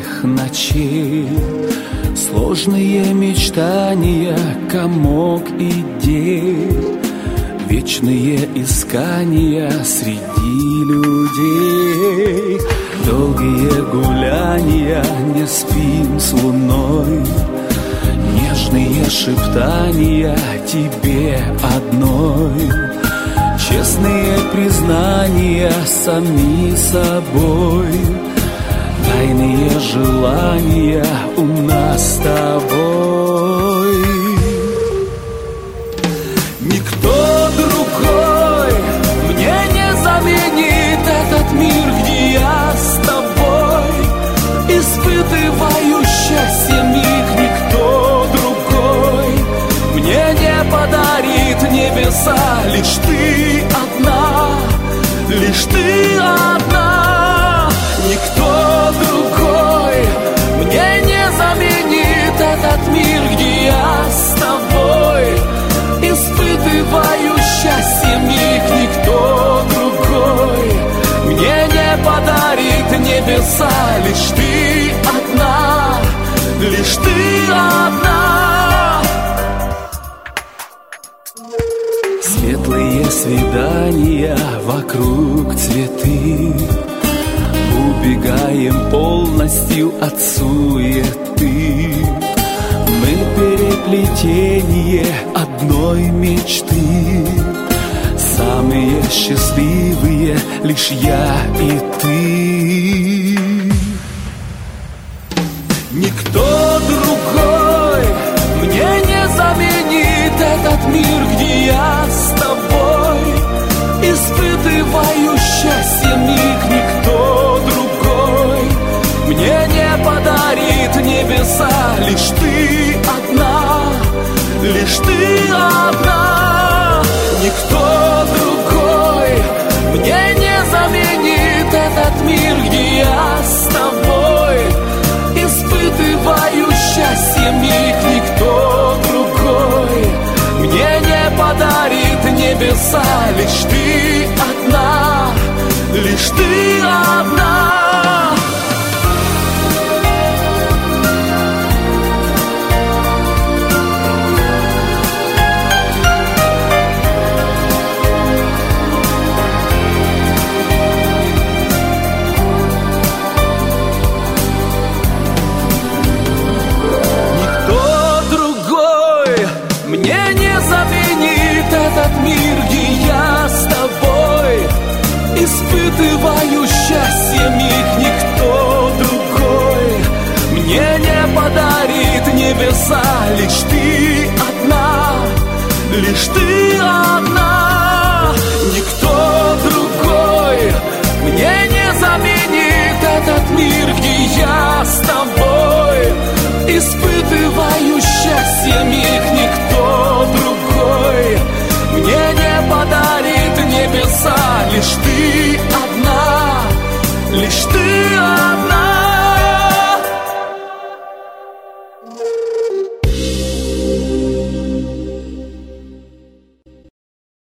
бессонных ночей, сложные мечтания, комок идей, вечные искания среди людей. Долгие гуляния, не спим с луной, нежные шептания тебе одной, честные признания сами собой, тайные желания у нас с тобой. Никто другой мне не заменит этот мир, где я с тобой испытываю счастье миг. Никто другой мне не подарит небеса, лишь ты одна, лишь ты одна. Никто другой мне не заменит этот мир, где я с тобой испытываю счастье миг. Никто другой мне не подарит небеса, лишь ты одна, лишь ты одна. Светлые свидания, вокруг цветы, убегаем полностью от суеты. Мы переплетение одной мечты, самые счастливые лишь я и ты. Никто другой мне не заменит этот мир, где я с тобой испытываю счастье миг. Никто другой мне не подарит небеса, лишь ты одна, лишь ты одна. Никто другой мне не заменит этот мир, где я с тобой испытываю счастье миг. Никто другой мне не подарит небеса, лишь ты одна, лишь ты одна. Испытываю счастье миг. Никто другой мне не подарит небеса, лишь ты одна, лишь ты одна. Никто другой мне не заменит этот мир, где я с тобой испытываю счастье миг. Никто другой мне не подарит небеса, лишь ты одна, лишь ты одна.